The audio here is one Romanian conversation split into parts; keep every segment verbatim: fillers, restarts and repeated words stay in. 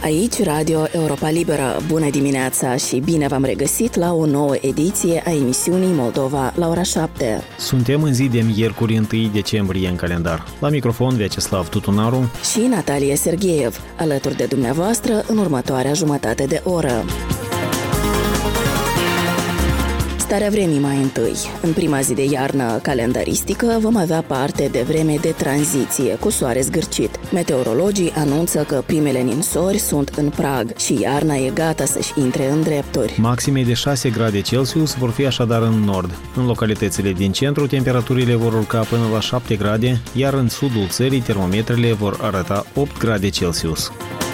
Aici Radio Europa Liberă. Bună dimineața și bine v-am regăsit la o nouă ediție a emisiunii Moldova la ora șapte. Suntem în zi de miercuri întâi decembrie în calendar. La microfon Vyacheslav Tutunaru și Natalia Sergeev, alături de dumneavoastră în următoarea jumătate de oră. Starea vremii mai întâi. În prima zi de iarnă calendaristică vom avea parte de vreme de tranziție cu soare zgârcit. Meteorologii anunță că primele ninsori sunt în prag și iarna e gata să-și intre în drepturi. Maxime de șase grade Celsius vor fi așadar în nord. În localitățile din centru, temperaturile vor urca până la șapte grade, iar în sudul țării termometrele vor arăta opt grade Celsius.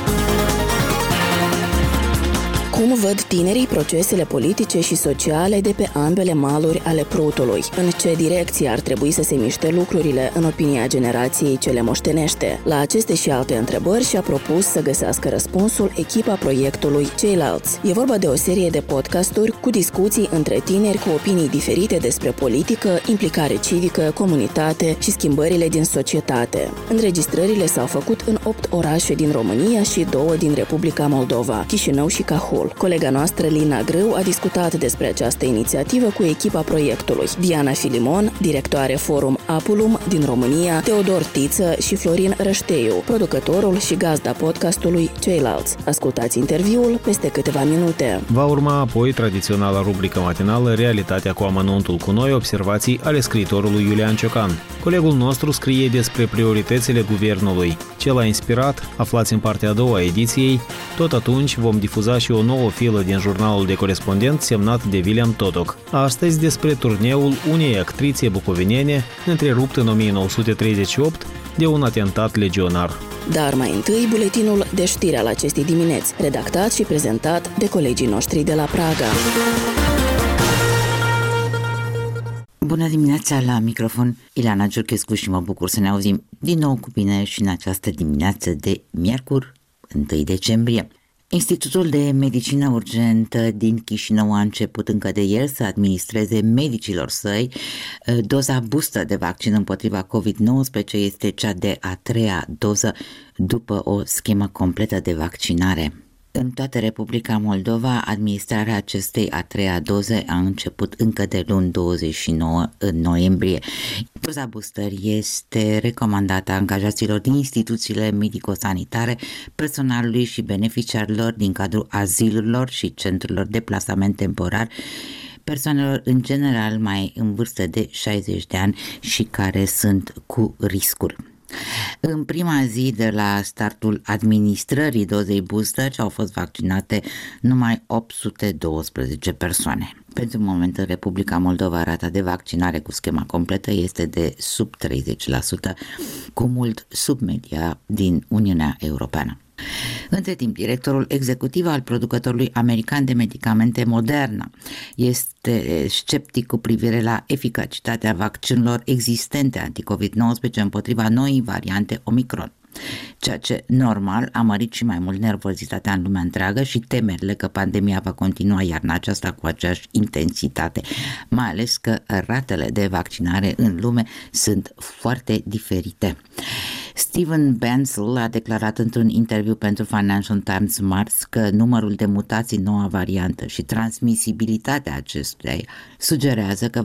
Cum văd tinerii procesele politice și sociale de pe ambele maluri ale Prutului? În ce direcție ar trebui să se miște lucrurile în opinia generației ce le moștenește? La aceste și alte întrebări și-a propus să găsească răspunsul echipa proiectului Ceilalți. E vorba de o serie de podcasturi cu discuții între tineri cu opinii diferite despre politică, implicare civică, comunitate și schimbările din societate. Înregistrările s-au făcut în opt orașe din România și două din Republica Moldova, Chișinău și Cahul. Colega noastră, Lina Grâu, a discutat despre această inițiativă cu echipa proiectului. Diana Filimon, directoare Forum Apulum din România, Teodor Tiță și Florin Rășteiu, producătorul și gazda podcastului Ceilalți. Ascultați interviul peste câteva minute. Va urma apoi tradiționala rubrică matinală Realitatea cu amănuntul cu noi, observații ale scriitorului Iulian Ciocan. Colegul nostru scrie despre prioritățile guvernului. Ce l-a inspirat, aflați în partea a doua a ediției. Tot atunci vom difuza și o nouă filă din jurnalul de corespondent semnat de William Totoc. Astăzi despre turneul unei actrițe bucovinene întrerupt în o mie nouă sute treizeci și opt de un atentat legionar. Dar mai întâi buletinul de știri al acestei dimineți, redactat și prezentat de colegii noștri de la Praga. Bună dimineața, la microfon Ileana Giurchescu și mă bucur să ne auzim din nou cu bine și în această dimineață de miercuri, întâi decembrie. Institutul de Medicină Urgentă din Chișinău a început încă de ieri să administreze medicilor săi doza booster de vaccin împotriva covid nouăsprezece. Este cea de a treia doză după o schemă completă de vaccinare. În toată Republica Moldova, administrarea acestei a treia doze a început încă de luni douăzeci și nouă noiembrie. Doza booster este recomandată angajaților din instituțiile medico-sanitare, personalului și beneficiarilor din cadrul azilurilor și centrurilor de plasament temporar, persoanelor în general mai în vârstă de șaizeci de ani și care sunt cu riscuri. În prima zi de la startul administrării dozei booster au fost vaccinate numai opt sute douăsprezece persoane. Pentru moment în Republica Moldova rata de vaccinare cu schema completă este de sub treizeci la sută, cu mult sub media din Uniunea Europeană. Între timp, directorul executiv al producătorului american de medicamente Moderna este sceptic cu privire la eficacitatea vaccinurilor existente anti-covid nouăsprezece împotriva noii variante Omicron, ceea ce normal a mărit și mai mult nervozitatea în lumea întreagă și temerile că pandemia va continua iarna aceasta cu aceeași intensitate, mai ales că ratele de vaccinare în lume sunt foarte diferite. Steven Bancel a declarat într-un interviu pentru Financial Times marți că numărul de mutații noua variantă și transmisibilitatea acesteia sugerează că